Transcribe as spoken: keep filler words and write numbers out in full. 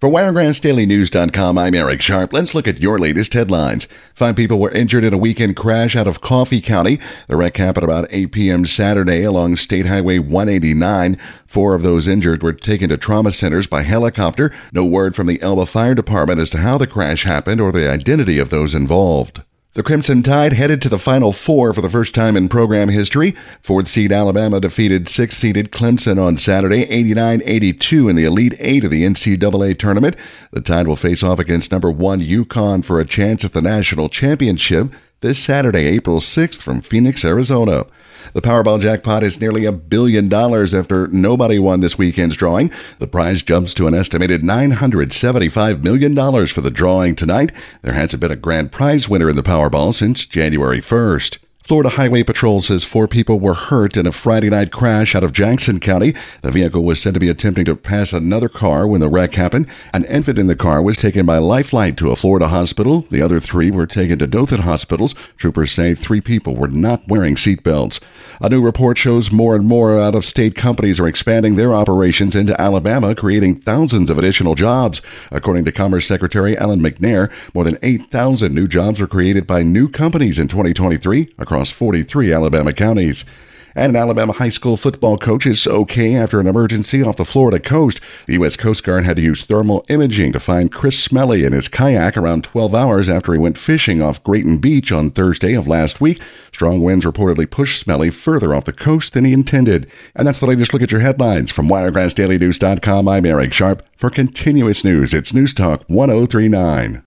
For Wiregrass Daily News dot com, I'm Eric Sharp. Let's look at your latest headlines. Five people were injured in a weekend crash out of Coffee County. The wreck happened about eight p.m. Saturday along State Highway one eighty-nine. Four of those injured were taken to trauma centers by helicopter. No word from the Elba Fire Department as to how the crash happened or the identity of those involved. The Crimson Tide headed to the Final Four for the first time in program history. Fourth seed Alabama defeated sixth-seeded Clemson on Saturday, eighty-nine eighty-two in the Elite Eight of the N C double A tournament. The Tide will face off against number one UConn for a chance at the national championship this Saturday, April sixth, from Phoenix, Arizona. The Powerball jackpot is nearly a billion dollars after nobody won this weekend's drawing. The prize jumps to an estimated nine hundred seventy-five million dollars for the drawing tonight. There hasn't been a grand prize winner in the Powerball since January first. Florida Highway Patrol says four people were hurt in a Friday night crash out of Jackson County. The vehicle was said to be attempting to pass another car when the wreck happened. An infant in the car was taken by Lifeline to a Florida hospital. The other three were taken to Dothan hospitals. Troopers say three people were not wearing seatbelts. A new report shows more and more out-of-state companies are expanding their operations into Alabama, creating thousands of additional jobs. According to Commerce Secretary Alan McNair, more than eight thousand new jobs were created by new companies in twenty twenty-three across forty-three Alabama counties. And an Alabama high school football coach is okay after an emergency off the Florida coast. The U S Coast Guard had to use thermal imaging to find Chris Smelly in his kayak around twelve hours after he went fishing off Grayton Beach on Thursday of last week. Strong winds reportedly pushed Smelly further off the coast than he intended. And that's the latest look at your headlines. From Wiregrass Daily News dot com, I'm Eric Sharp. For continuous news, it's News Talk ten thirty-nine.